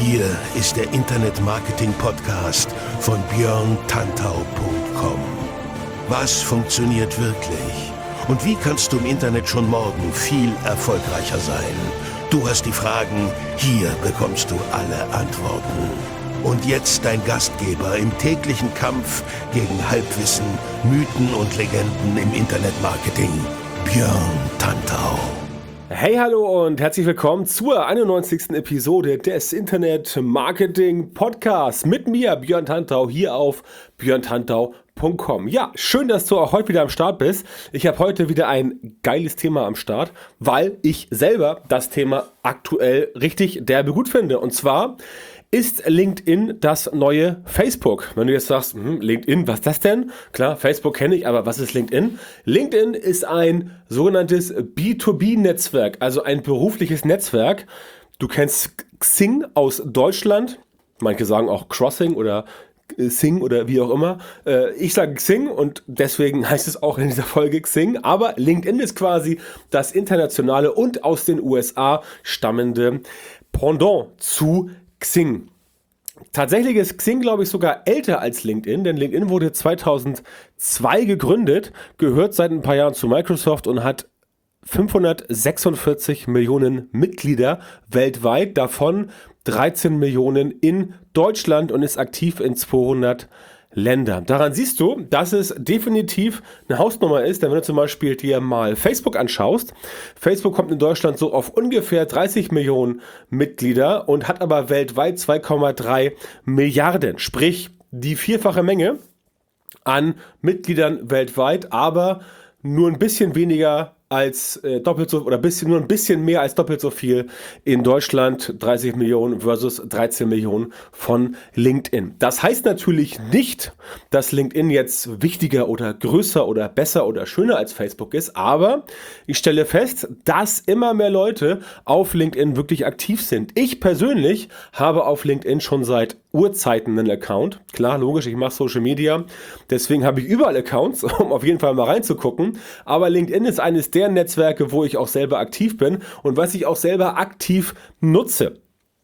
Hier ist der Internet-Marketing-Podcast von björntantau.com. Was funktioniert wirklich? Und wie kannst du im Internet schon morgen viel erfolgreicher sein? Du hast die Fragen, hier bekommst du alle Antworten. Und jetzt dein Gastgeber im täglichen Kampf gegen Halbwissen, Mythen und Legenden im Internetmarketing, Björn Tantau. Hey, hallo und herzlich willkommen zur 91. Episode des Internet Marketing Podcasts mit mir, Björn Tantau, hier auf björntantau.com. Ja, schön, dass du auch heute wieder am Start bist. Ich habe heute wieder ein geiles Thema am Start, weil ich selber das Thema aktuell richtig derbe gut finde. Und zwar ist LinkedIn das neue Facebook? Wenn du jetzt sagst, LinkedIn, was ist das denn? Klar, Facebook kenne ich, aber was ist LinkedIn? LinkedIn ist ein sogenanntes B2B-Netzwerk, also ein berufliches Netzwerk. Du kennst Xing aus Deutschland, manche sagen auch Crossing oder Xing oder wie auch immer. Ich sage Xing und deswegen heißt es auch in dieser Folge Xing, aber LinkedIn ist quasi das internationale und aus den USA stammende Pendant zu Xing. Tatsächlich ist Xing, glaube ich, sogar älter als LinkedIn, denn LinkedIn wurde 2002 gegründet, gehört seit ein paar Jahren zu Microsoft und hat 546 Millionen Mitglieder weltweit, davon 13 Millionen in Deutschland und ist aktiv in 200 Länder. Daran siehst du, dass es definitiv eine Hausnummer ist, denn wenn du zum Beispiel dir mal Facebook anschaust, Facebook kommt in Deutschland so auf ungefähr 30 Millionen Mitglieder und hat aber weltweit 2,3 Milliarden, sprich die vierfache Menge an Mitgliedern weltweit, aber nur ein bisschen weniger als doppelt so oder nur ein bisschen mehr als doppelt so viel in Deutschland, 30 Millionen versus 13 Millionen von LinkedIn. Das heißt natürlich nicht, dass LinkedIn jetzt wichtiger oder größer oder besser oder schöner als Facebook ist, aber ich stelle fest, dass immer mehr Leute auf LinkedIn wirklich aktiv sind. Ich persönlich habe auf LinkedIn schon seit Urzeiten einen Account. Klar, logisch, ich mache Social Media, deswegen habe ich überall Accounts, um auf jeden Fall mal reinzugucken, aber LinkedIn ist eines der Netzwerke, wo ich auch selber aktiv bin und was ich auch selber aktiv nutze.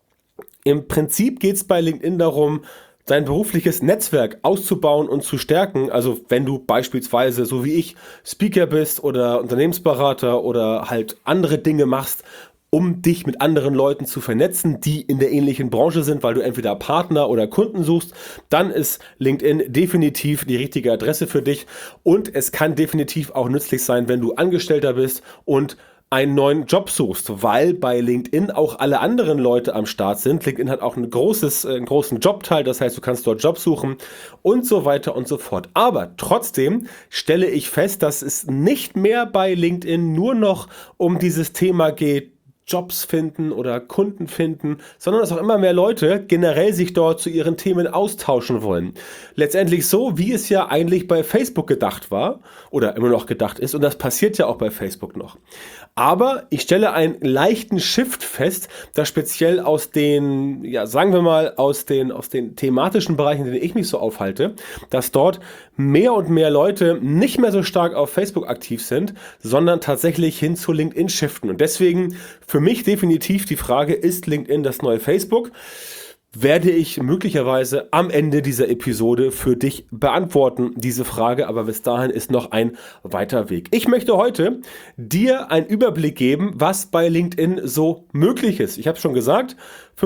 Im Prinzip geht es bei LinkedIn darum, dein berufliches Netzwerk auszubauen und zu stärken. Also wenn du beispielsweise, so wie ich, Speaker bist oder Unternehmensberater oder halt andere Dinge machst, um dich mit anderen Leuten zu vernetzen, die in der ähnlichen Branche sind, weil du entweder Partner oder Kunden suchst, dann ist LinkedIn definitiv die richtige Adresse für dich und es kann definitiv auch nützlich sein, wenn du Angestellter bist und einen neuen Job suchst, weil bei LinkedIn auch alle anderen Leute am Start sind. LinkedIn hat auch einen großen Jobteil, das heißt, du kannst dort Jobs suchen und so weiter und so fort. Aber trotzdem stelle ich fest, dass es nicht mehr bei LinkedIn nur noch um dieses Thema geht, Jobs finden oder Kunden finden, sondern dass auch immer mehr Leute generell sich dort zu ihren Themen austauschen wollen. Letztendlich so, wie es ja eigentlich bei Facebook gedacht war oder immer noch gedacht ist und das passiert ja auch bei Facebook noch. Aber ich stelle einen leichten Shift fest, dass speziell aus den, ja, sagen wir mal, aus den thematischen Bereichen, in denen ich mich so aufhalte, dass dort mehr und mehr Leute nicht mehr so stark auf Facebook aktiv sind, sondern tatsächlich hin zu LinkedIn shiften. Und deswegen für mich definitiv die Frage, ist LinkedIn das neue Facebook? Werde ich möglicherweise am Ende dieser Episode für dich beantworten, diese Frage, aber bis dahin ist noch ein weiter Weg. Ich möchte heute dir einen Überblick geben, was bei LinkedIn so möglich ist. Ich habe schon gesagt,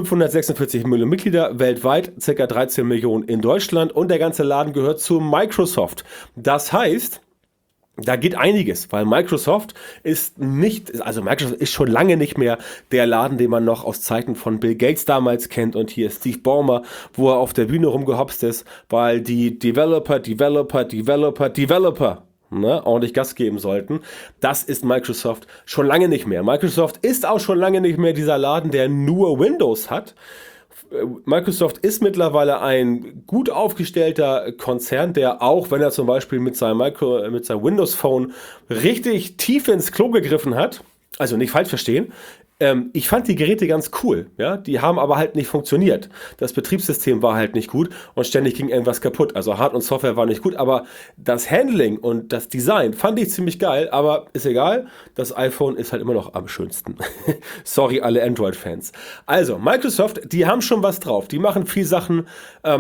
546 Millionen Mitglieder weltweit, ca. 13 Millionen in Deutschland und der ganze Laden gehört zu Microsoft. Das heißt, da geht einiges, weil Microsoft ist schon lange nicht mehr der Laden, den man noch aus Zeiten von Bill Gates damals kennt und hier ist Steve Ballmer, wo er auf der Bühne rumgehopst ist, weil die Developer ordentlich Gas geben sollten. Das ist Microsoft schon lange nicht mehr. Microsoft ist auch schon lange nicht mehr dieser Laden, der nur Windows hat. Microsoft ist mittlerweile ein gut aufgestellter Konzern, der auch, wenn er zum Beispiel mit seinem Windows Phone richtig tief ins Klo gegriffen hat, also nicht falsch verstehen, Ich fand die Geräte ganz cool, ja, die haben aber halt nicht funktioniert. Das Betriebssystem war halt nicht gut und ständig ging irgendwas kaputt. Also Hard- und Software war nicht gut, aber das Handling und das Design fand ich ziemlich geil, aber ist egal, das iPhone ist halt immer noch am schönsten. Sorry, alle Android-Fans. Also, Microsoft, die haben schon was drauf. Die machen viel Sachen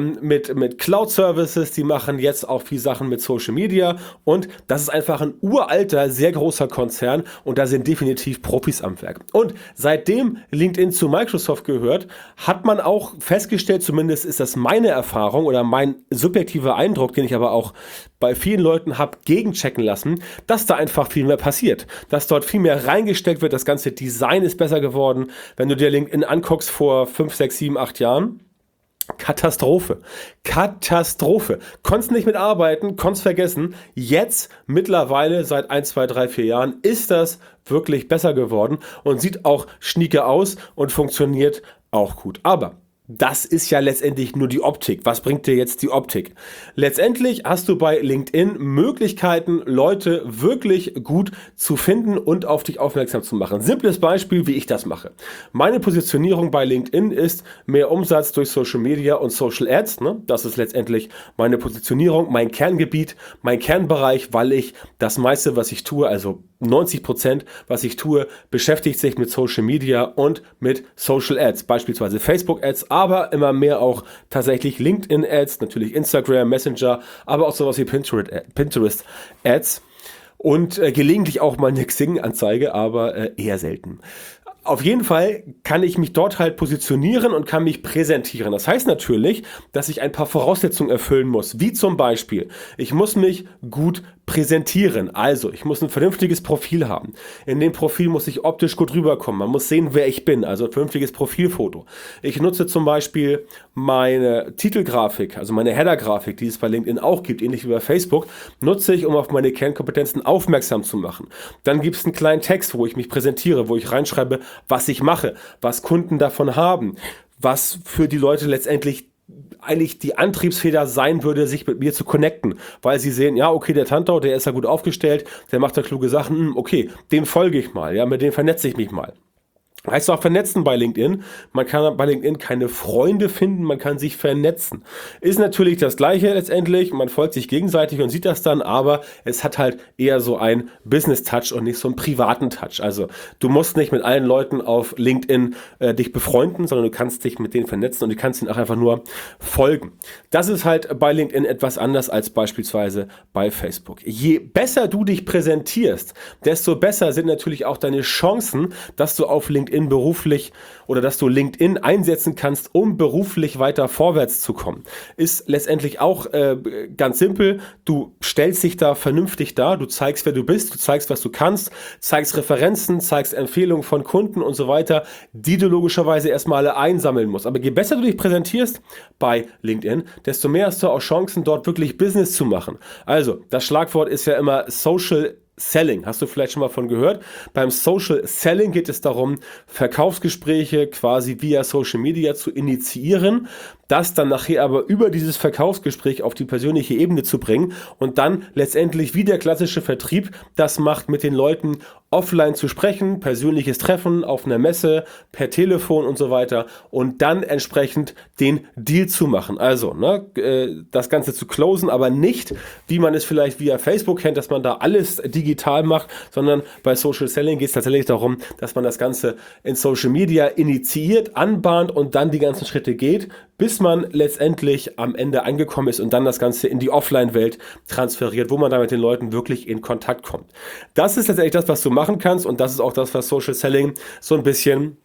mit Cloud-Services, die machen jetzt auch viel Sachen mit Social Media und das ist einfach ein uralter, sehr großer Konzern und da sind definitiv Profis am Werk. Und seitdem LinkedIn zu Microsoft gehört, hat man auch festgestellt, zumindest ist das meine Erfahrung oder mein subjektiver Eindruck, den ich aber auch bei vielen Leuten habe gegenchecken lassen, dass da einfach viel mehr passiert, dass dort viel mehr reingesteckt wird, das ganze Design ist besser geworden. Wenn du dir LinkedIn anguckst vor 5, 6, 7, 8 Jahren, Katastrophe. Katastrophe. Konntest nicht mitarbeiten, konntest vergessen. Jetzt, mittlerweile, seit 1, 2, 3, 4 Jahren, ist das wirklich besser geworden und sieht auch schnieke aus und funktioniert auch gut. Aber das ist ja letztendlich nur die Optik. Was bringt dir jetzt die Optik? Letztendlich hast du bei LinkedIn Möglichkeiten, Leute wirklich gut zu finden und auf dich aufmerksam zu machen. Simples Beispiel, wie ich das mache. Meine Positionierung bei LinkedIn ist mehr Umsatz durch Social Media und Social Ads. Ne? Das ist letztendlich meine Positionierung, mein Kerngebiet, mein Kernbereich, weil ich das meiste, was ich tue, also 90%, was ich tue, beschäftigt sich mit Social Media und mit Social Ads, beispielsweise Facebook Ads, aber immer mehr auch tatsächlich LinkedIn Ads, natürlich Instagram, Messenger, aber auch sowas wie Pinterest Ads und gelegentlich auch mal eine Xing-Anzeige, aber eher selten. Auf jeden Fall kann ich mich dort halt positionieren und kann mich präsentieren. Das heißt natürlich, dass ich ein paar Voraussetzungen erfüllen muss, wie zum Beispiel, ich muss mich gut präsentieren. Also, ich muss ein vernünftiges Profil haben. In dem Profil muss ich optisch gut rüberkommen. Man muss sehen, wer ich bin, also ein vernünftiges Profilfoto. Ich nutze zum Beispiel meine Titelgrafik, also meine Header-Grafik, die es bei LinkedIn auch gibt, ähnlich wie bei Facebook, nutze ich, um auf meine Kernkompetenzen aufmerksam zu machen. Dann gibt es einen kleinen Text, wo ich mich präsentiere, wo ich reinschreibe, was ich mache, was Kunden davon haben, was für die Leute letztendlich eigentlich die Antriebsfeder sein würde, sich mit mir zu connecten, weil sie sehen, ja, okay, der Tantau, der ist ja gut aufgestellt, der macht da kluge Sachen, okay, dem folge ich mal, ja, mit dem vernetze ich mich mal. Heißt auch vernetzen bei LinkedIn. Man kann bei LinkedIn keine Freunde finden, man kann sich vernetzen. Ist natürlich das Gleiche letztendlich, man folgt sich gegenseitig und sieht das dann, aber es hat halt eher so einen Business-Touch und nicht so einen privaten Touch. Also du musst nicht mit allen Leuten auf LinkedIn dich befreunden, sondern du kannst dich mit denen vernetzen und du kannst ihnen auch einfach nur folgen. Das ist halt bei LinkedIn etwas anders als beispielsweise bei Facebook. Je besser du dich präsentierst, desto besser sind natürlich auch deine Chancen, dass du auf LinkedIn beruflich oder dass du LinkedIn einsetzen kannst, um beruflich weiter vorwärts zu kommen. Ist letztendlich auch ganz simpel. Du stellst dich da vernünftig dar, du zeigst, wer du bist, du zeigst, was du kannst, zeigst Referenzen, zeigst Empfehlungen von Kunden und so weiter, die du logischerweise erstmal alle einsammeln musst. Aber je besser du dich präsentierst bei LinkedIn, desto mehr hast du auch Chancen, dort wirklich Business zu machen. Also, das Schlagwort ist ja immer Social Selling, hast du vielleicht schon mal von gehört. Beim Social Selling geht es darum, Verkaufsgespräche quasi via Social Media zu initiieren, das dann nachher aber über dieses Verkaufsgespräch auf die persönliche Ebene zu bringen und dann letztendlich wie der klassische Vertrieb das macht, mit den Leuten offline zu sprechen, persönliches Treffen auf einer Messe, per Telefon und so weiter und dann entsprechend den Deal zu machen. Also das Ganze zu closen, aber nicht, wie man es vielleicht via Facebook kennt, dass man da alles digital macht, sondern bei Social Selling geht es tatsächlich darum, dass man das Ganze in Social Media initiiert, anbahnt und dann die ganzen Schritte geht, bis man letztendlich am Ende angekommen ist und dann das Ganze in die Offline-Welt transferiert, wo man da mit den Leuten wirklich in Kontakt kommt. Das ist letztendlich das, was du machen kannst und das ist auch das, was Social Selling so ein bisschen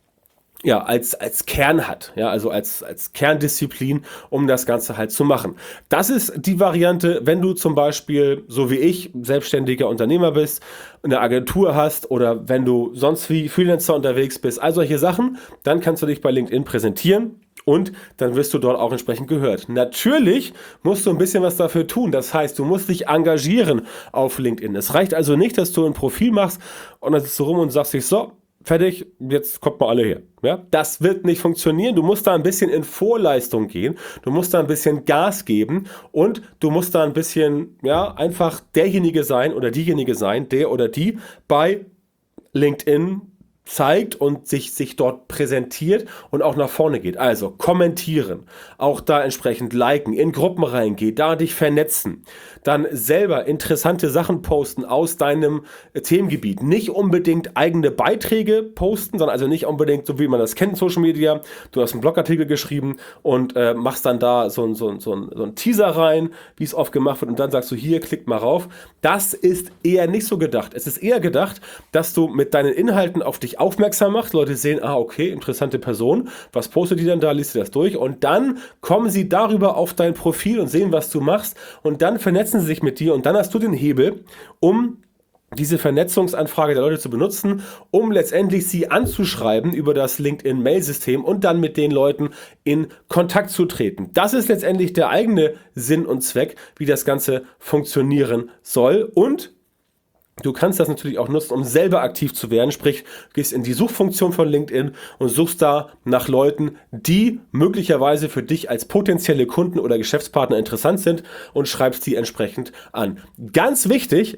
als Kern hat, ja, also als Kerndisziplin, um das Ganze halt zu machen. Das ist die Variante, wenn du zum Beispiel, so wie ich, selbstständiger Unternehmer bist, eine Agentur hast oder wenn du sonst wie Freelancer unterwegs bist, all solche Sachen, dann kannst du dich bei LinkedIn präsentieren. Und dann wirst du dort auch entsprechend gehört. Natürlich musst du ein bisschen was dafür tun. Das heißt, du musst dich engagieren auf LinkedIn. Es reicht also nicht, dass du ein Profil machst und dann sitzt du rum und sagst dich so, fertig, jetzt kommt mal alle her. Ja, das wird nicht funktionieren. Du musst da ein bisschen in Vorleistung gehen. Du musst da ein bisschen Gas geben und du musst da ein bisschen, einfach derjenige sein oder diejenige sein, der oder die bei LinkedIn zeigt und sich dort präsentiert und auch nach vorne geht. Also kommentieren, auch da entsprechend liken, in Gruppen reingehen, da dich vernetzen, dann selber interessante Sachen posten aus deinem Themengebiet. Nicht unbedingt eigene Beiträge posten, sondern also nicht unbedingt, so wie man das kennt in Social Media, du hast einen Blogartikel geschrieben und machst dann da so ein Teaser rein, wie es oft gemacht wird und dann sagst du, hier, klickt mal rauf. Das ist eher nicht so gedacht. Es ist eher gedacht, dass du mit deinen Inhalten auf dich aufmerksam machst. Leute sehen, okay, interessante Person. Was postet die denn da? Liest du das durch? Und dann kommen sie darüber auf dein Profil und sehen, was du machst. Und dann vernetzen sie sich mit dir. Und dann hast du den Hebel, um diese Vernetzungsanfrage der Leute zu benutzen, um letztendlich sie anzuschreiben über das LinkedIn-Mail-System und dann mit den Leuten in Kontakt zu treten. Das ist letztendlich der eigene Sinn und Zweck, wie das Ganze funktionieren soll. Und du kannst das natürlich auch nutzen, um selber aktiv zu werden, sprich, du gehst in die Suchfunktion von LinkedIn und suchst da nach Leuten, die möglicherweise für dich als potenzielle Kunden oder Geschäftspartner interessant sind und schreibst die entsprechend an. Ganz wichtig,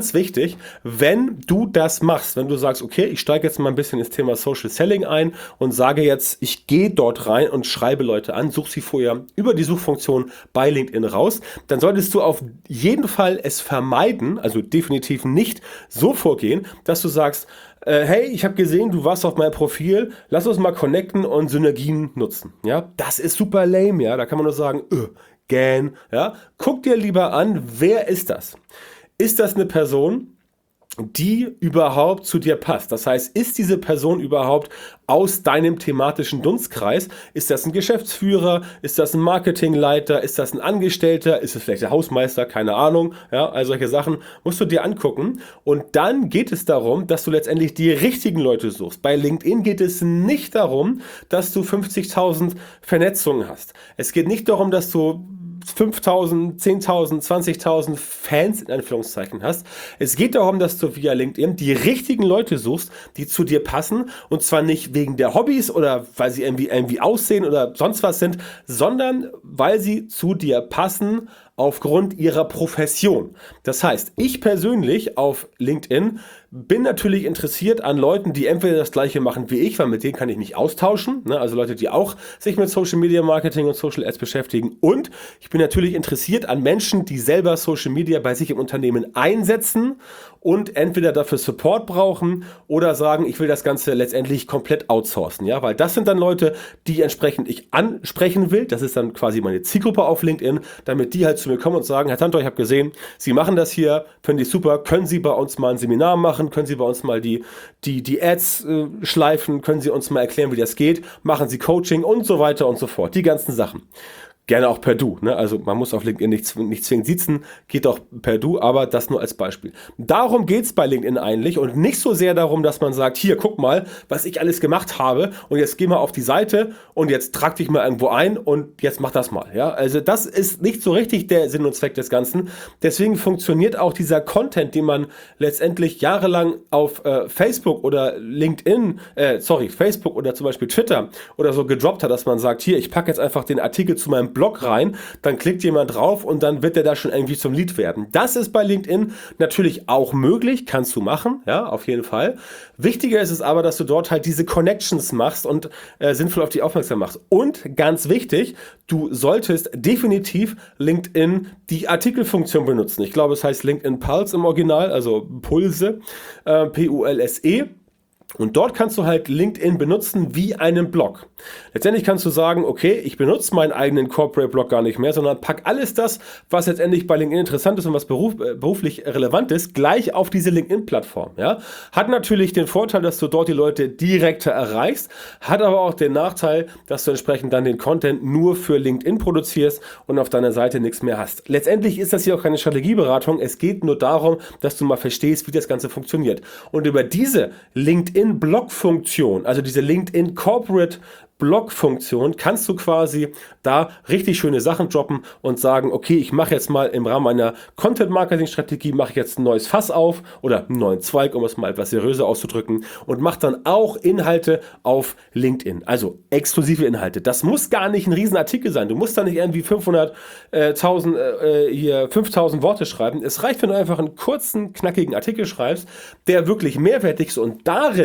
wenn du das machst, wenn du sagst, okay, ich steige jetzt mal ein bisschen ins Thema Social Selling ein und sage jetzt, ich gehe dort rein und schreibe Leute an, such sie vorher über die Suchfunktion bei LinkedIn raus, dann solltest du auf jeden Fall es vermeiden, also definitiv nicht so vorgehen, dass du sagst, hey, ich habe gesehen, du warst auf meinem Profil, lass uns mal connecten und Synergien nutzen. Ja, das ist super lame, ja, da kann man nur sagen, ja, guck dir lieber an, wer ist das? Ist das eine Person, die überhaupt zu dir passt? Das heißt, ist diese Person überhaupt aus deinem thematischen Dunstkreis? Ist das ein Geschäftsführer? Ist das ein Marketingleiter? Ist das ein Angestellter? Ist es vielleicht der Hausmeister? Keine Ahnung. Ja, also solche Sachen musst du dir angucken. Und dann geht es darum, dass du letztendlich die richtigen Leute suchst. Bei LinkedIn geht es nicht darum, dass du 50.000 Vernetzungen hast. Es geht nicht darum, dass du 5.000, 10.000, 20.000 Fans in Anführungszeichen hast. Es geht darum, dass du via LinkedIn die richtigen Leute suchst, die zu dir passen und zwar nicht wegen der Hobbys oder weil sie irgendwie aussehen oder sonst was sind, sondern weil sie zu dir passen aufgrund ihrer Profession. Das heißt, ich persönlich auf LinkedIn bin natürlich interessiert an Leuten, die entweder das Gleiche machen wie ich, weil mit denen kann ich mich austauschen, ne? Also Leute, die auch sich mit Social Media Marketing und Social Ads beschäftigen, und ich bin natürlich interessiert an Menschen, die selber Social Media bei sich im Unternehmen einsetzen und entweder dafür Support brauchen oder sagen, ich will das Ganze letztendlich komplett outsourcen, ja, weil das sind dann Leute, die entsprechend ich ansprechen will. Das ist dann quasi meine Zielgruppe auf LinkedIn, damit die halt zu mir kommen und sagen, Herr Tantor, ich habe gesehen, Sie machen das hier, finde ich super, können Sie bei uns mal ein Seminar machen, können Sie bei uns mal die Ads schleifen, können Sie uns mal erklären, wie das geht, machen Sie Coaching und so weiter und so fort, die ganzen Sachen. Gerne auch per Du, ne? Also man muss auf LinkedIn nicht zwingend sitzen, geht auch per Du, aber das nur als Beispiel. Darum geht's bei LinkedIn eigentlich und nicht so sehr darum, dass man sagt, hier, guck mal, was ich alles gemacht habe und jetzt geh mal auf die Seite und jetzt trag dich mal irgendwo ein und jetzt mach das mal. Ja? Also das ist nicht so richtig der Sinn und Zweck des Ganzen. Deswegen funktioniert auch dieser Content, den man letztendlich jahrelang auf Facebook oder Facebook oder zum Beispiel Twitter oder so gedroppt hat, dass man sagt, hier, ich packe jetzt einfach den Artikel zu meinem Blog rein, dann klickt jemand drauf und dann wird der da schon irgendwie zum Lead werden. Das ist bei LinkedIn natürlich auch möglich, kannst du machen, ja, auf jeden Fall. Wichtiger ist es aber, dass du dort halt diese Connections machst und sinnvoll auf dich aufmerksam machst. Und ganz wichtig, du solltest definitiv LinkedIn die Artikelfunktion benutzen. Ich glaube, es heißt LinkedIn Pulse im Original, also Pulse, Pulse. Und dort kannst du halt LinkedIn benutzen wie einen Blog. Letztendlich kannst du sagen, okay, ich benutze meinen eigenen Corporate-Blog gar nicht mehr, sondern pack alles das, was letztendlich bei LinkedIn interessant ist und was beruflich relevant ist, gleich auf diese LinkedIn-Plattform. Ja? Hat natürlich den Vorteil, dass du dort die Leute direkter erreichst, hat aber auch den Nachteil, dass du entsprechend dann den Content nur für LinkedIn produzierst und auf deiner Seite nichts mehr hast. Letztendlich ist das hier auch keine Strategieberatung, es geht nur darum, dass du mal verstehst, wie das Ganze funktioniert. Und über diese LinkedIn-Blog-Funktion, also diese LinkedIn Corporate Blog-Funktion, kannst du quasi da richtig schöne Sachen droppen und sagen, okay, ich mache jetzt mal im Rahmen einer Content-Marketing-Strategie, mache ich jetzt ein neues Fass auf oder einen neuen Zweig, um es mal etwas seriöser auszudrücken, und mache dann auch Inhalte auf LinkedIn, also exklusive Inhalte. Das muss gar nicht ein Riesenartikel sein, du musst da nicht irgendwie 5.000 Worte schreiben. Es reicht, wenn du einfach einen kurzen, knackigen Artikel schreibst, der wirklich mehrwertig ist und darin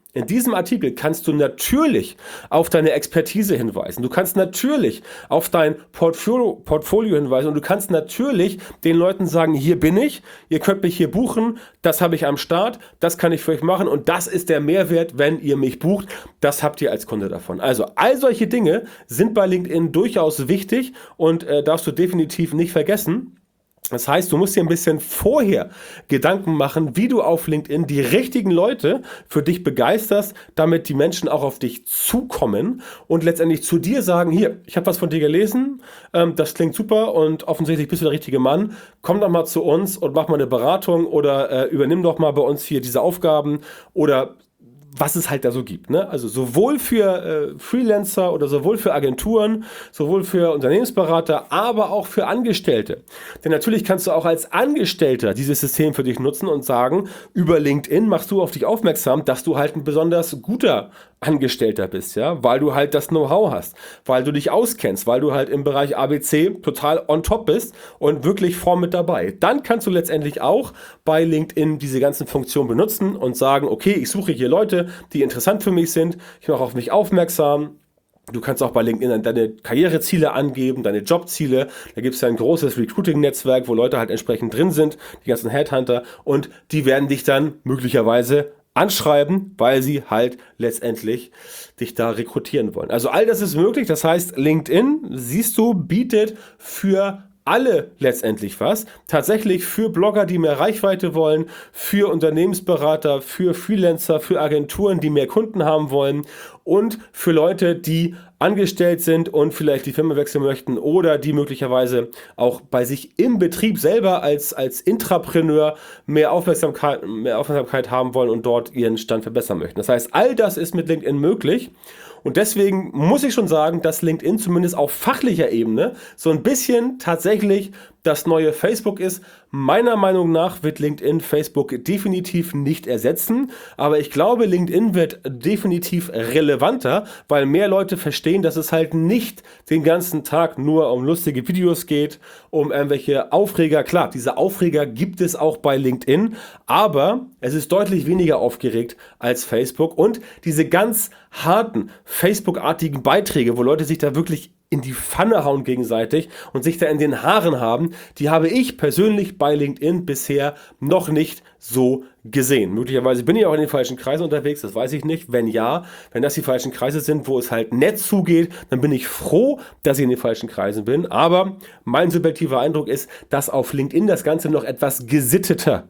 In diesem Artikel kannst du natürlich auf deine Expertise hinweisen. Du kannst natürlich auf dein Portfolio hinweisen und du kannst natürlich den Leuten sagen, hier bin ich, ihr könnt mich hier buchen, das habe ich am Start, das kann ich für euch machen und das ist der Mehrwert, wenn ihr mich bucht. Das habt ihr als Kunde davon. Also all solche Dinge sind bei LinkedIn durchaus wichtig und darfst du definitiv nicht vergessen. Das heißt, du musst dir ein bisschen vorher Gedanken machen, wie du auf LinkedIn die richtigen Leute für dich begeisterst, damit die Menschen auch auf dich zukommen und letztendlich zu dir sagen, hier, ich habe was von dir gelesen, das klingt super und offensichtlich bist du der richtige Mann, komm doch mal zu uns und mach mal eine Beratung oder übernimm doch mal bei uns hier diese Aufgaben oder was es halt da so gibt. Ne? Also sowohl für Freelancer oder sowohl für Agenturen, sowohl für Unternehmensberater, aber auch für Angestellte. Denn natürlich kannst du auch als Angestellter dieses System für dich nutzen und sagen, über LinkedIn machst du auf dich aufmerksam, dass du halt ein besonders guter Angestellter bist, ja, weil du halt das Know-how hast, weil du dich auskennst, weil du halt im Bereich ABC total on top bist und wirklich vorn mit dabei. Dann kannst du letztendlich auch bei LinkedIn diese ganzen Funktionen benutzen und sagen, okay, ich suche hier Leute, die interessant für mich sind, ich mache auf mich aufmerksam. Du kannst auch bei LinkedIn deine Karriereziele angeben, deine Jobziele. Da gibt es ja ein großes Recruiting-Netzwerk, wo Leute halt entsprechend drin sind, die ganzen Headhunter, und die werden dich dann möglicherweise anschreiben, weil sie halt letztendlich dich da rekrutieren wollen. Also all das ist möglich. Das heißt, LinkedIn, siehst du, bietet für alle letztendlich was. Tatsächlich für Blogger, die mehr Reichweite wollen, für Unternehmensberater, für Freelancer, für Agenturen, die mehr Kunden haben wollen und für Leute, die angestellt sind und vielleicht die Firma wechseln möchten oder die möglicherweise auch bei sich im Betrieb selber als Intrapreneur mehr Aufmerksamkeit haben wollen und dort ihren Stand verbessern möchten. Das heißt, all das ist mit LinkedIn möglich. Und deswegen muss ich schon sagen, dass LinkedIn zumindest auf fachlicher Ebene so ein bisschen tatsächlich das neue Facebook ist. Meiner Meinung nach wird LinkedIn Facebook definitiv nicht ersetzen, aber ich glaube, LinkedIn wird definitiv relevanter, weil mehr Leute verstehen, dass es halt nicht den ganzen Tag nur um lustige Videos geht, um irgendwelche Aufreger. Klar, diese Aufreger gibt es auch bei LinkedIn, aber es ist deutlich weniger aufgeregt als Facebook und diese ganz harten Facebook-artigen Beiträge, wo Leute sich da wirklich in die Pfanne hauen gegenseitig und sich da in den Haaren haben, die habe ich persönlich bei LinkedIn bisher noch nicht so gesehen. Möglicherweise bin ich auch in den falschen Kreisen unterwegs, das weiß ich nicht. Wenn ja, wenn das die falschen Kreise sind, wo es halt nett zugeht, dann bin ich froh, dass ich in den falschen Kreisen bin. Aber mein subjektiver Eindruck ist, dass auf LinkedIn das Ganze noch etwas gesitteter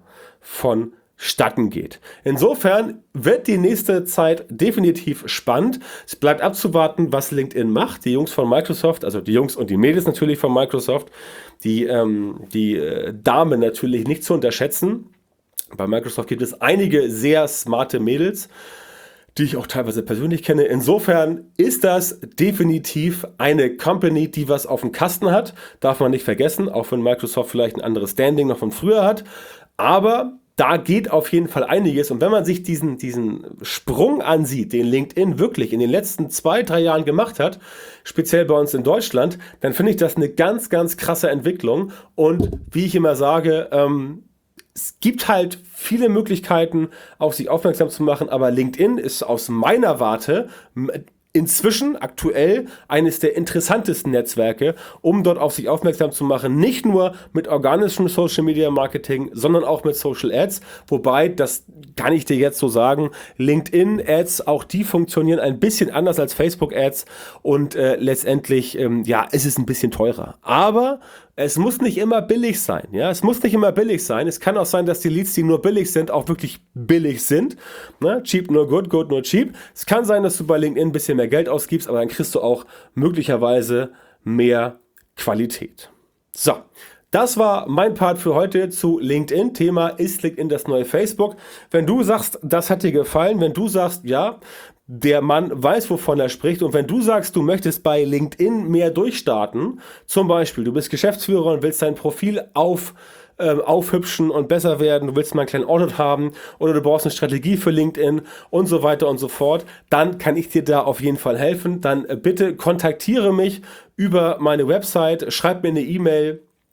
vonstatten geht. Insofern wird die nächste Zeit definitiv spannend. Es bleibt abzuwarten, was LinkedIn macht. Die Jungs von Microsoft, also die Jungs und die Mädels natürlich von Microsoft, die Damen natürlich nicht zu unterschätzen. Bei Microsoft gibt es einige sehr smarte Mädels, die ich auch teilweise persönlich kenne. Insofern ist das definitiv eine Company, die was auf dem Kasten hat. Darf man nicht vergessen, auch wenn Microsoft vielleicht ein anderes Standing noch von früher hat. Aber da geht auf jeden Fall einiges. Und wenn man sich diesen Sprung ansieht, den LinkedIn wirklich in den letzten 2-3 Jahren gemacht hat, speziell bei uns in Deutschland, dann finde ich das eine ganz, ganz krasse Entwicklung. Und wie ich immer sage, es gibt halt viele Möglichkeiten, auf sich aufmerksam zu machen, aber LinkedIn ist aus meiner Warte inzwischen aktuell eines der interessantesten Netzwerke, um dort auf sich aufmerksam zu machen, nicht nur mit organischem Social Media Marketing, sondern auch mit Social Ads, wobei, das kann ich dir jetzt so sagen, LinkedIn Ads, auch die funktionieren ein bisschen anders als Facebook Ads und letztendlich, ist es ein bisschen teurer, aber es muss nicht immer billig sein, ja, es muss nicht immer billig sein, es kann auch sein, dass die Leads, die nur billig sind, auch wirklich billig sind, ne? Cheap nur good, good nur cheap. Es kann sein, dass du bei LinkedIn ein bisschen mehr Geld ausgibst, aber dann kriegst du auch möglicherweise mehr Qualität. So, das war mein Part für heute zu LinkedIn. Thema: Ist LinkedIn das neue Facebook? Wenn du sagst, das hat dir gefallen, wenn du sagst, ja, der Mann weiß, wovon er spricht, und wenn du sagst, du möchtest bei LinkedIn mehr durchstarten, zum Beispiel, du bist Geschäftsführer und willst dein Profil aufhübschen und besser werden, du willst mal einen kleinen Audit haben oder du brauchst eine Strategie für LinkedIn und so weiter und so fort, dann kann ich dir da auf jeden Fall helfen. Dann bitte kontaktiere mich über meine Website, schreib mir eine E-Mail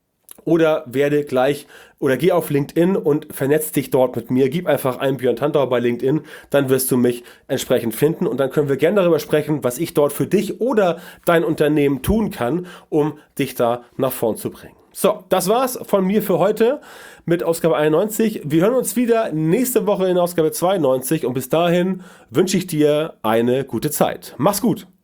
oder werde gleich oder geh auf LinkedIn und vernetz dich dort mit mir. Gib einfach ein Björn Tantau bei LinkedIn, dann wirst du mich entsprechend finden und dann können wir gerne darüber sprechen, was ich dort für dich oder dein Unternehmen tun kann, um dich da nach vorn zu bringen. So, das war's von mir für heute mit Ausgabe 91. Wir hören uns wieder nächste Woche in Ausgabe 92 und bis dahin wünsche ich dir eine gute Zeit. Mach's gut!